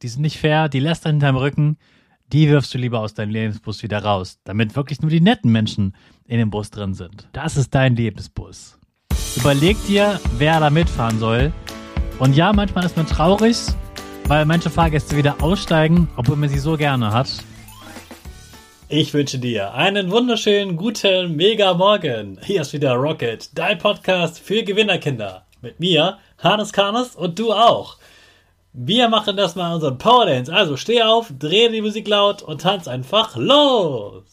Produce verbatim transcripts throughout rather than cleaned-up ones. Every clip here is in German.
die sind nicht fair, die lässt du hinterm Rücken, die wirfst du lieber aus deinem Lebensbus wieder raus, damit wirklich nur die netten Menschen in dem Bus drin sind. Das ist dein Lebensbus. Überleg dir, wer da mitfahren soll. Und ja, manchmal ist man traurig, weil manche Fahrgäste wieder aussteigen, obwohl man sie so gerne hat. Ich wünsche dir einen wunderschönen, guten, mega Morgen. Hier ist wieder Rocket, dein Podcast für Gewinnerkinder. Mit mir, Hannes Karnes und du auch. Wir machen das mal unseren Powerdance. Also steh auf, dreh die Musik laut und tanz einfach los.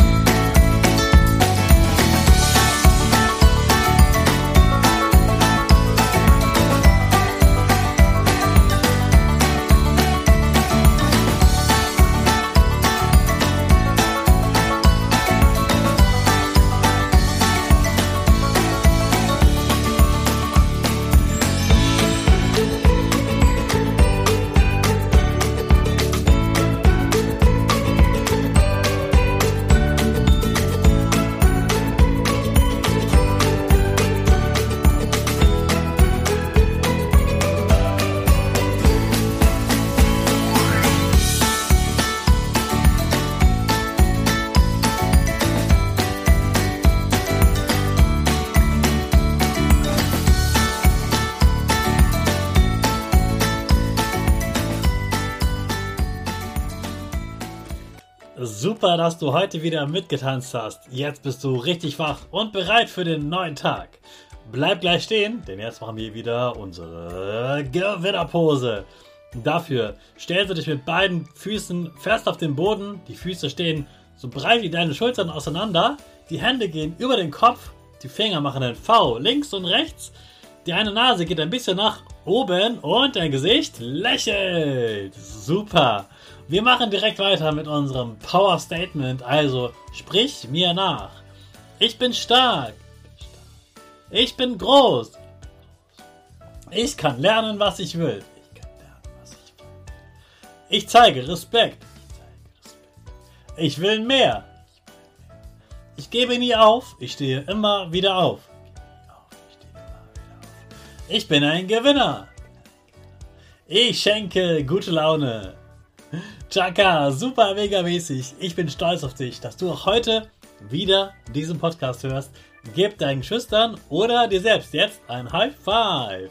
Super, dass du heute wieder mitgetanzt hast. Jetzt bist du richtig wach und bereit für den neuen Tag. Bleib gleich stehen, denn jetzt machen wir wieder unsere Gewinnerpose. Dafür stellst du dich mit beiden Füßen fest auf den Boden. Die Füße stehen so breit wie deine Schultern auseinander. Die Hände gehen über den Kopf. Die Finger machen ein V links und rechts. Die eine Nase geht ein bisschen nach oben und dein Gesicht lächelt. Super. Wir machen direkt weiter mit unserem Power Statement, also sprich mir nach. Ich bin stark. Ich bin groß. Ich kann lernen, was ich will. Ich kann lernen, was ich will. Ich zeige Respekt. Ich will mehr. Ich gebe nie auf. Ich stehe immer wieder auf. Ich bin ein Gewinner. Ich schenke gute Laune. Chaka, super mega mäßig. Ich bin stolz auf dich, dass du auch heute wieder diesen Podcast hörst. Gib deinen Schüchtern oder dir selbst jetzt ein High Five.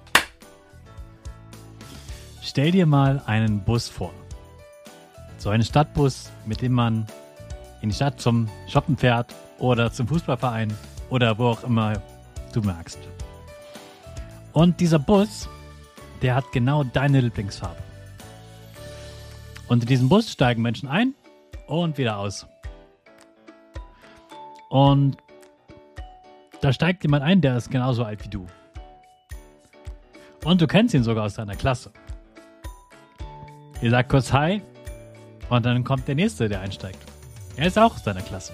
Stell dir mal einen Bus vor. So einen Stadtbus, mit dem man in die Stadt zum Shoppen fährt oder zum Fußballverein oder wo auch immer du magst. Und dieser Bus, der hat genau deine Lieblingsfarbe. Und in diesen Bus steigen Menschen ein und wieder aus. Und da steigt jemand ein, der ist genauso alt wie du. Und du kennst ihn sogar aus deiner Klasse. Ihr sagt kurz Hi und dann kommt der Nächste, der einsteigt. Er ist auch aus deiner Klasse.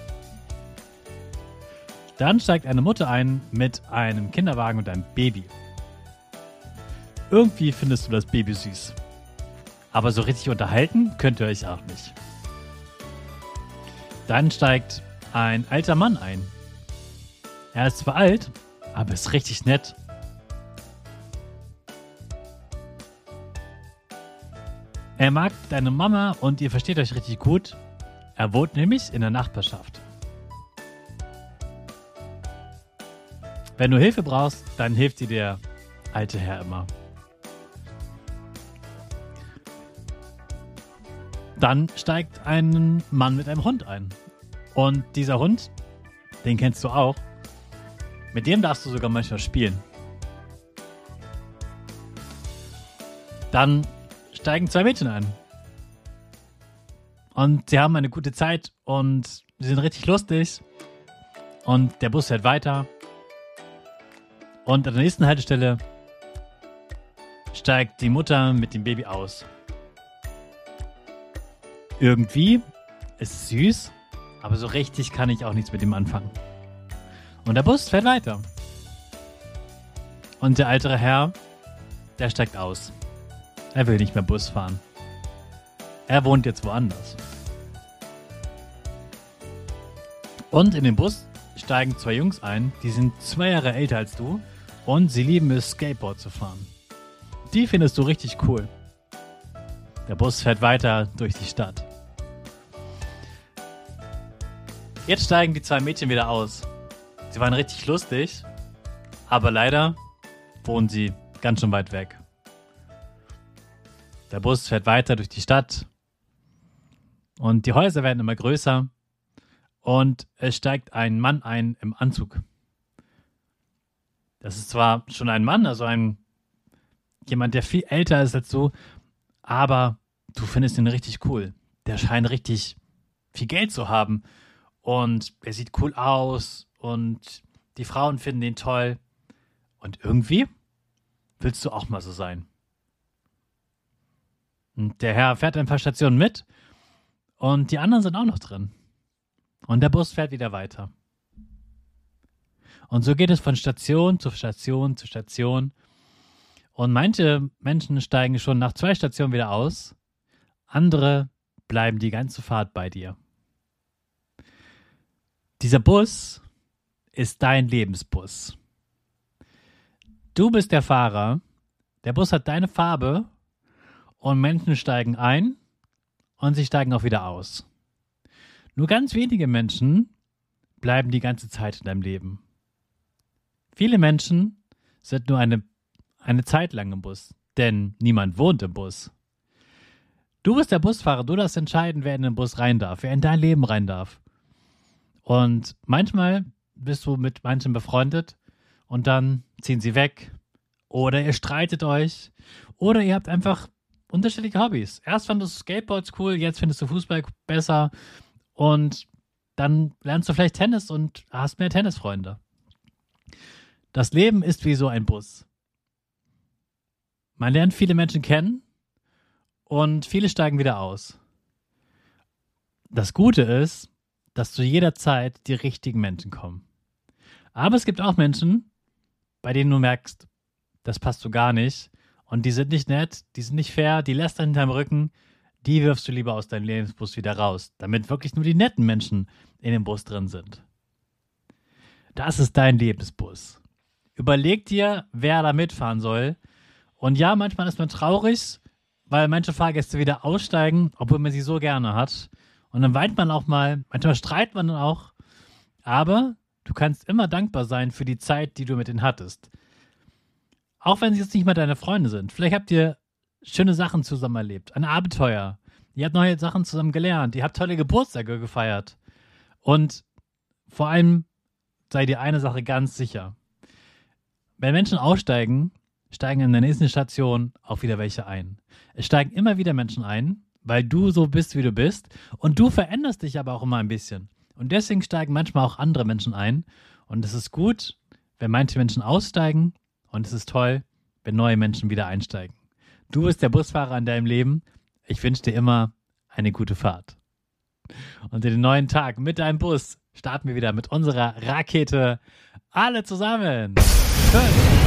Dann steigt eine Mutter ein mit einem Kinderwagen und einem Baby. Irgendwie findest du das Baby süß. Aber so richtig unterhalten könnt ihr euch auch nicht. Dann steigt ein alter Mann ein. Er ist zwar alt, aber ist richtig nett. Er mag deine Mama und ihr versteht euch richtig gut. Er wohnt nämlich in der Nachbarschaft. Wenn du Hilfe brauchst, dann hilft dir der alte Herr immer. Dann steigt ein Mann mit einem Hund ein. Und dieser Hund, den kennst du auch. Mit dem darfst du sogar manchmal spielen. Dann steigen zwei Mädchen ein. Und sie haben eine gute Zeit und sie sind richtig lustig. Und der Bus fährt weiter. Und an der nächsten Haltestelle steigt die Mutter mit dem Baby aus. Irgendwie ist es süß, aber so richtig kann ich auch nichts mit ihm anfangen. Und der Bus fährt weiter. Und der ältere Herr, der steigt aus. Er will nicht mehr Bus fahren. Er wohnt jetzt woanders. Und in den Bus steigen zwei Jungs ein, die sind zwei Jahre älter als du und sie lieben es, Skateboard zu fahren. Die findest du richtig cool. Der Bus fährt weiter durch die Stadt. Jetzt steigen die zwei Mädchen wieder aus. Sie waren richtig lustig, aber leider wohnen sie ganz schön weit weg. Der Bus fährt weiter durch die Stadt und die Häuser werden immer größer und es steigt ein Mann ein im Anzug. Das ist zwar schon ein Mann, also ein jemand, der viel älter ist als du, aber du findest ihn richtig cool. Der scheint richtig viel Geld zu haben und er sieht cool aus und die Frauen finden ihn toll und irgendwie willst du auch mal so sein. Und der Herr fährt ein paar Stationen mit und die anderen sind auch noch drin. Und der Bus fährt wieder weiter. Und so geht es von Station zu Station zu Station. Und manche Menschen steigen schon nach zwei Stationen wieder aus. Andere bleiben die ganze Fahrt bei dir. Dieser Bus ist dein Lebensbus. Du bist der Fahrer. Der Bus hat deine Farbe. Und Menschen steigen ein und sie steigen auch wieder aus. Nur ganz wenige Menschen bleiben die ganze Zeit in deinem Leben. Viele Menschen sind nur eine, eine Zeit lang im Bus, denn niemand wohnt im Bus. Du bist der Busfahrer, du darfst entscheiden, wer in den Bus rein darf, wer in dein Leben rein darf. Und manchmal bist du mit manchen befreundet und dann ziehen sie weg oder ihr streitet euch oder ihr habt einfach unterschiedliche Hobbys. Erst fandest du Skateboards cool, jetzt findest du Fußball besser und dann lernst du vielleicht Tennis und hast mehr Tennisfreunde. Das Leben ist wie so ein Bus. Man lernt viele Menschen kennen und viele steigen wieder aus. Das Gute ist, dass zu jeder Zeit die richtigen Menschen kommen. Aber es gibt auch Menschen, bei denen du merkst, das passt so gar nicht. Und die sind nicht nett, die sind nicht fair, die lästern hinterm Rücken, die wirfst du lieber aus deinem Lebensbus wieder raus, damit wirklich nur die netten Menschen in dem Bus drin sind. Das ist dein Lebensbus. Überleg dir, wer da mitfahren soll. Und ja, manchmal ist man traurig, weil manche Fahrgäste wieder aussteigen, obwohl man sie so gerne hat. Und dann weint man auch mal, manchmal streitet man dann auch. Aber du kannst immer dankbar sein für die Zeit, die du mit ihnen hattest. Auch wenn sie jetzt nicht mehr deine Freunde sind. Vielleicht habt ihr schöne Sachen zusammen erlebt. Ein Abenteuer. Ihr habt neue Sachen zusammen gelernt. Ihr habt tolle Geburtstage gefeiert. Und vor allem sei dir eine Sache ganz sicher. Wenn Menschen aussteigen, steigen in der nächsten Station auch wieder welche ein. Es steigen immer wieder Menschen ein, weil du so bist, wie du bist. Und du veränderst dich aber auch immer ein bisschen. Und deswegen steigen manchmal auch andere Menschen ein. Und es ist gut, wenn manche Menschen aussteigen. Und es ist toll, wenn neue Menschen wieder einsteigen. Du bist der Busfahrer in deinem Leben. Ich wünsche dir immer eine gute Fahrt. Und in den neuen Tag mit deinem Bus starten wir wieder mit unserer Rakete. Alle zusammen. Fünf,